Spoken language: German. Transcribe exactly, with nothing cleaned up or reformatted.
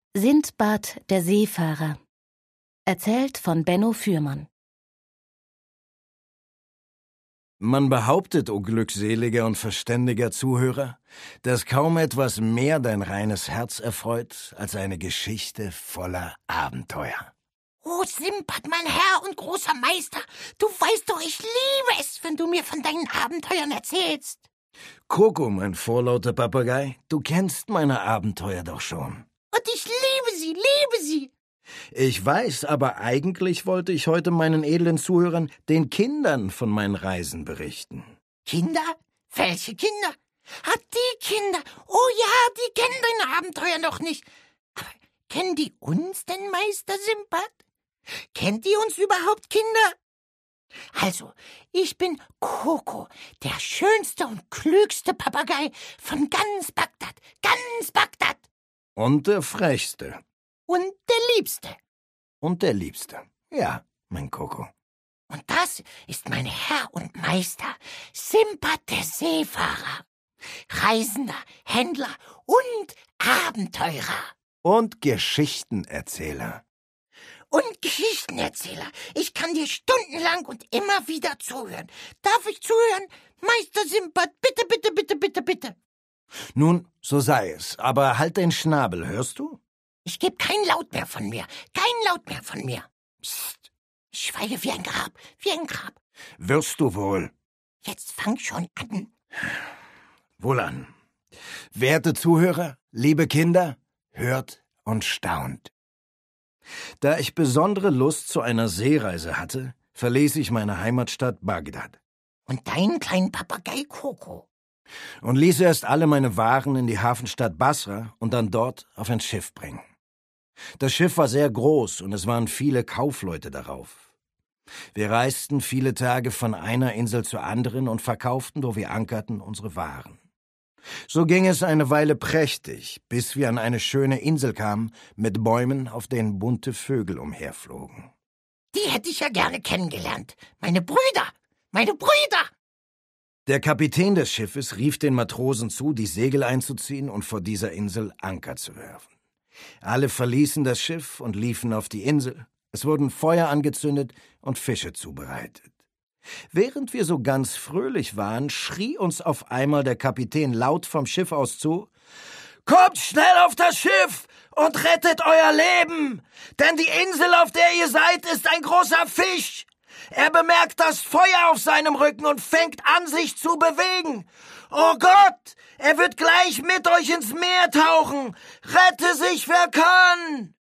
Sindbad der Seefahrer. Erzählt von Benno Fürmann. Man behauptet, o glückseliger und verständiger Zuhörer, dass kaum etwas mehr dein reines Herz erfreut, als eine Geschichte voller Abenteuer. Oh, Sindbad, mein Herr und großer Meister, du weißt doch, ich liebe es, wenn du mir von deinen Abenteuern erzählst. Koko, mein vorlauter Papagei, du kennst meine Abenteuer doch schon. Und ich liebe sie, liebe sie. Ich weiß, aber eigentlich wollte ich heute meinen edlen Zuhörern, den Kindern von meinen Reisen berichten. Kinder? Welche Kinder? Ah, die Kinder. Oh ja, die kennen deine Abenteuer noch nicht. Aber kennen die uns denn, Meister Sindbad? Kennt ihr uns überhaupt, Kinder? Also, ich bin Koko, der schönste und klügste Papagei von ganz Bagdad, ganz Bagdad. Und der frechste. Und der Liebste. Und der Liebste. Ja, mein Koko. Und das ist mein Herr und Meister, Sindbad der Seefahrer. Reisender, Händler und Abenteurer. Und Geschichtenerzähler. Und Geschichtenerzähler. Ich kann dir stundenlang und immer wieder zuhören. Darf ich zuhören? Meister Sindbad, bitte, bitte, bitte, bitte, bitte. Nun, so sei es, aber halt den Schnabel, hörst du? Ich geb kein Laut mehr von mir, kein Laut mehr von mir. Psst, ich schweige wie ein Grab, wie ein Grab. Wirst du wohl. Jetzt fang schon an. Wohlan. Werte Zuhörer, liebe Kinder, hört und staunt. Da ich besondere Lust zu einer Seereise hatte, verließ ich meine Heimatstadt Bagdad. Und deinen kleinen Papagei Koko? Und ließ erst alle meine Waren in die Hafenstadt Basra und dann dort auf ein Schiff bringen. Das Schiff war sehr groß und es waren viele Kaufleute darauf. Wir reisten viele Tage von einer Insel zur anderen und verkauften, wo wir ankerten, unsere Waren. So ging es eine Weile prächtig, bis wir an eine schöne Insel kamen mit Bäumen, auf denen bunte Vögel umherflogen. Die hätte ich ja gerne kennengelernt. Meine Brüder, meine Brüder! Der Kapitän des Schiffes rief den Matrosen zu, die Segel einzuziehen und vor dieser Insel Anker zu werfen. Alle verließen das Schiff und liefen auf die Insel. Es wurden Feuer angezündet und Fische zubereitet. Während wir so ganz fröhlich waren, schrie uns auf einmal der Kapitän laut vom Schiff aus zu: »Kommt schnell auf das Schiff und rettet euer Leben, denn die Insel, auf der ihr seid, ist ein großer Fisch. Er bemerkt das Feuer auf seinem Rücken und fängt an, sich zu bewegen. Oh Gott, er wird gleich mit euch ins Meer tauchen. Rette sich, wer kann!«